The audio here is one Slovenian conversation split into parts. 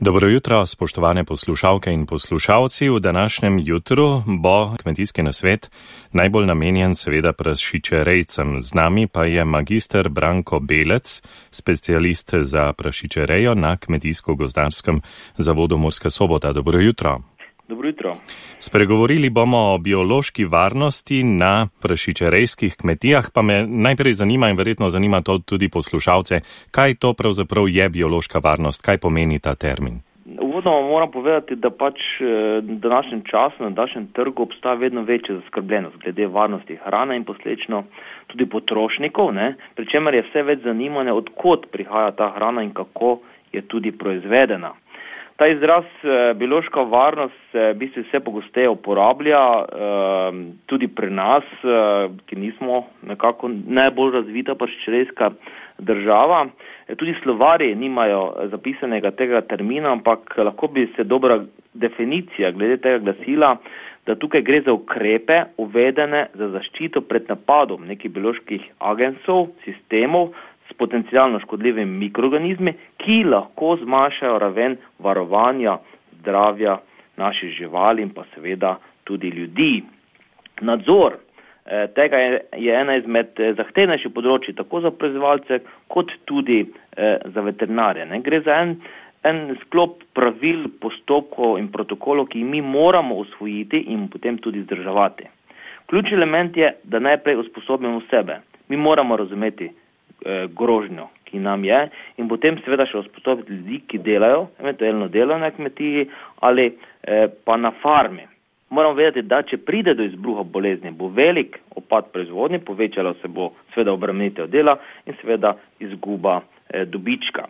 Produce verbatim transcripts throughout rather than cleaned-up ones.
Dobro jutro, spoštovane poslušalke in poslušalci. V današnjem jutru bo kmetijski nasvet najbolj namenjen seveda prašičerejcem. Z nami pa je magister Branko Belec, specialist za prašičerejo na Kmetijsko-gozdarskem zavodu Murska Sobota. Dobro jutro. Dobro jutro. Spregovorili bomo o biološki varnosti na prašičerejskih kmetijah, pa me najprej zanima in verjetno zanima to tudi poslušalce, kaj to pravzaprav je biološka varnost, kaj pomeni ta termin? Uvodno moram povedati, da pač v današnjem času, na današnjem trgu obstaja vedno večja zaskrbljenost glede varnosti hrane in posledično tudi potrošnikov, ne? Pri čemer je vse več zanimanja, od kod prihaja ta hrana in kako je tudi proizvedena. Ta izraz biološka varnost se v bistvu vse pogosteje uporablja, tudi pri nas, ki nismo nekako najbolj razvita prašičerejska država. Tudi slovarji nimajo zapisanega tega termina, ampak lahko bi se dobra definicija glede tega glasila, da tukaj gre za ukrepe uvedene za zaščito pred napadom nekih bioloških agensov, sistemov, s potencialno škodljivimi mikroorganizmi, ki lahko zmanjšajo raven varovanja zdravja naših živali in pa seveda tudi ljudi. Nadzor eh, tega je, je ena izmed zahtevnejših področji tako za proizvajalce kot tudi eh, za veterinarje. Ne? Gre za en, en sklop pravil, postopkov in protokolov, ki mi moramo usvojiti in potem tudi vzdrževati. Ključni element je, da najprej usposobimo sebe. Mi moramo razumeti grožnjo, ki nam je, in potem seveda še usposobiti ljudi, ki delajo, eventualno delajo na kmetiji ali eh, pa na farmi. Moramo vedeti, da če pride do izbruha bolezni, bo velik opad proizvodnje, povečala se bo seveda obremenitev dela in seveda izguba eh, dobička.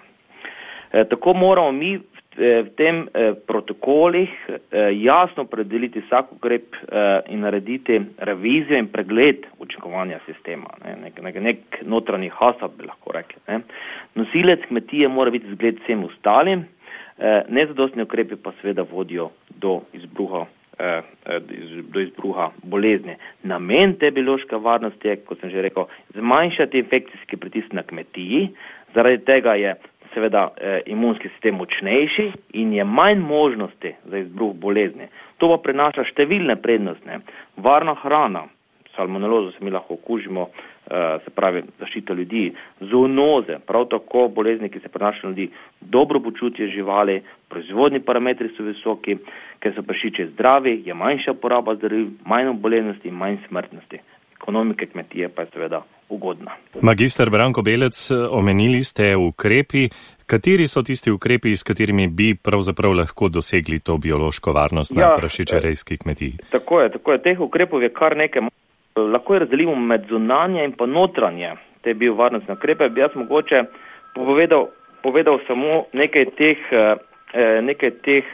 Eh, tako moramo mi v, eh, v tem eh, protokolih eh, jasno predeliti vsak ukrep eh, in narediti revizijo in pregled učinkovanja sistema. Ne? Nek, nek, nek notranji hasab bi lahko rekli. Ne? Nosilec kmetije mora biti zgled vsem ostalim, eh, nezadostni ukrepi pa seveda vodijo do izbruha, eh, do izbruha bolezni. Namen te biološke varnosti je, kot sem že rekel, zmanjšati infekcijski pritisk na kmetiji, zaradi tega je seveda eh, imunski sistem močnejši in je manj možnosti za izbruh bolezni. To pa prinaša številne prednosti. Varna hrana, salmonelozo se mi lahko okužimo, eh, se pravi zaščita ljudi, zoonoze, prav tako bolezni, ki se prenašajo ljudi, dobro počutje živali, proizvodni parametri so visoki, ker so prašiči zdravi, je manjša poraba zdravil, manj boleznosti in manj smrtnosti. Ekonomike kmetije pa je seveda ugodna. Magister Branko Belec, omenili ste ukrepi. Kateri so tisti ukrepi, s katerimi bi pravzaprav lahko dosegli to biološko varnost ja, na prašičerejski kmetiji? Tako je, tako je. Teh ukrepov je kar nekaj. Lahko je razdelimo med zunanje in pa notranje te biovarnostne ukrepe. Bi jaz mogoče povedal, povedal samo nekaj teh, nekaj teh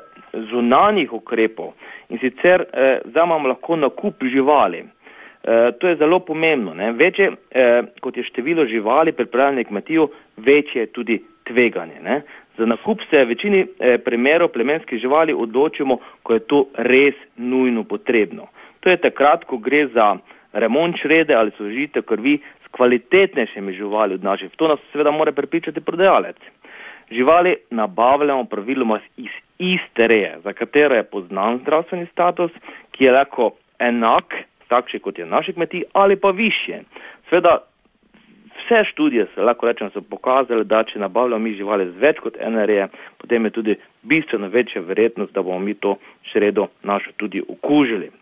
zunanjih ukrepov. In sicer vzamemo lahko nakup živali. Uh, to je zelo pomembno. Ne? Večje, uh, kot je število živali pripravljene kmetijo, večje je tudi tveganje. Ne? Za nakup se v večini uh, primerov plemenskih živali odločimo, ko je to res nujno potrebno. To je takrat, ko gre za remont črede ali sožitev krvi s kvalitetnejšimi živali od naših. To nas seveda mora prepričati prodajalec. Živali nabavljamo praviloma iz iste reje, za katero je poznan zdravstveni status, ki je lahko enak takšni kot je naši kmetiji, ali pa višje. Sveda, vse študije se lahko rečemo so pokazali, da če nabavljamo mi živali z več kot ene reje, potem je tudi bistveno večja verjetnost, da bomo mi to čredo našo tudi okužili.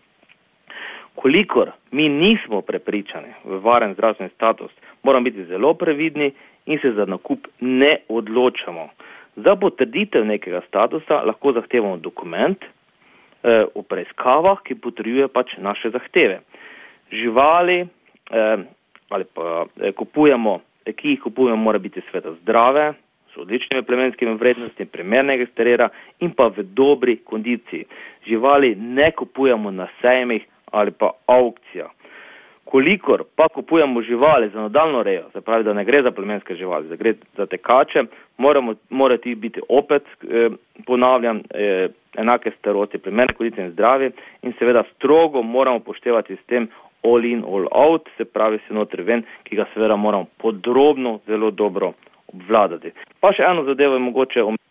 Kolikor mi nismo prepričani v varen zdravstveni status, moramo biti zelo previdni in se za nakup ne odločamo. Za potrditev nekega statusa lahko zahtevamo dokument v preiskavah, ki potrjuje pač naše zahteve. Živali eh, ali pa eh, kupujemo, ki jih kupujemo, mora biti sveda zdrave, s odličnimi plemenskimi vrednostmi, primernega eksterjera in pa v dobri kondiciji. Živali ne kupujemo na sejmih ali pa aukcijah. Kolikor pa kupujemo živali za nadaljno rejo, se pravi, da ne gre za plemenske živali, da gre za tekače, moramo, morati biti opet, eh, ponavljam, eh, enake starosti, primerne kondicije in zdravje in seveda strogo moramo poštevati sistem all in, all out, se pravi se notri ven, ki ga seveda moramo podrobno, zelo dobro obvladati. Pa še eno zadevo je mogoče,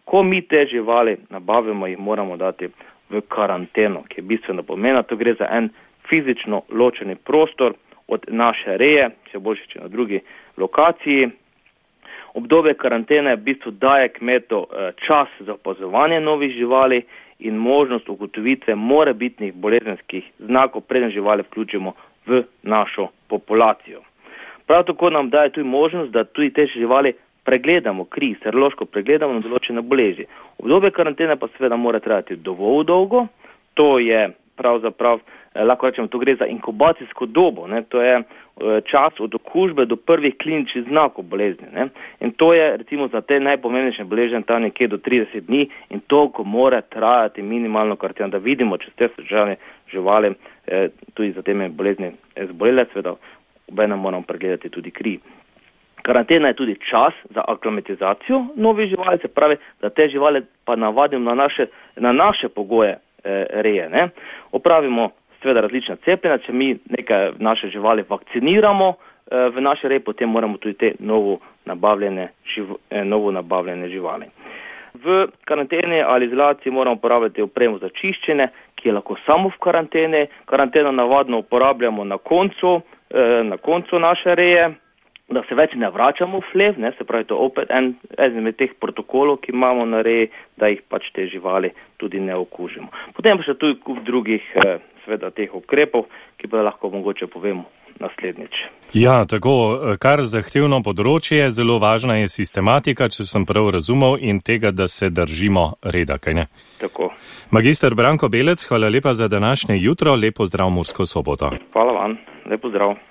ko mi te živali nabavimo, jih moramo dati v karanteno, ki je bistveno pomena. To gre za en fizično ločeni prostor od naše reje, če boljše, če na drugi lokaciji. Obdobje karantene v bistvu daje kmetu čas za opazovanje novih živali in možnost ugotovitve morebitnih bolezenskih znakov, preden živali vključimo v našo populacijo. Prav tako nam daje tudi možnost, da tudi te živali pregledamo, kri, serološko pregledamo na določene bolezni. Obdobje karantene pa seveda mora trajati dovolj dolgo, to je pravzaprav, eh, lahko rečemo, to gre za inkubacijsko dobo, ne? To je eh, čas od okužbe do prvih kliničnih znakov bolezni. Ne? In to je recimo za te najpomembnejše bolezni tam nekje do trideset dni in toliko mora trajati minimalno karantena, da vidimo, če ste državne živali eh, tudi za teme bolezni eh, zbolele, seveda obenem moramo pregledati tudi kri. Karantena je tudi čas za aklimatizacijo novih živali, se pravi, da te živali pa navadimo na naše, na naše pogoje eh, reje. Ne? Opravimo seveda različna cepljenja, če mi nekaj naše živali vakciniramo eh, v naše reje, potem moramo tudi te novo nabavljene, živ, eh, novo nabavljene živali. V karanteni ali izolaciji moramo uporabljati opremo za čiščenje, ki je lahko samo v karanteni. Karanteno navadno uporabljamo na koncu, eh, na koncu naše reje, da se več ne vračamo v hlev, ne, se pravi, to opet en, en med teh protokolov, ki imamo na reji, da jih pač te živali tudi ne okužimo. Potem pa še tudi kup drugih, eh, seveda, teh ukrepov, ki pa lahko mogoče povemo naslednjič. Ja, tako, kar zahtevno področje, zelo važna je sistematika, če sem prav razumel, in tega, da se držimo reda, kaj ne? Tako. Magister Branko Belec, hvala lepa za današnje jutro, lepo zdrav Mursko Soboto. Hvala vam, lepo zdrav.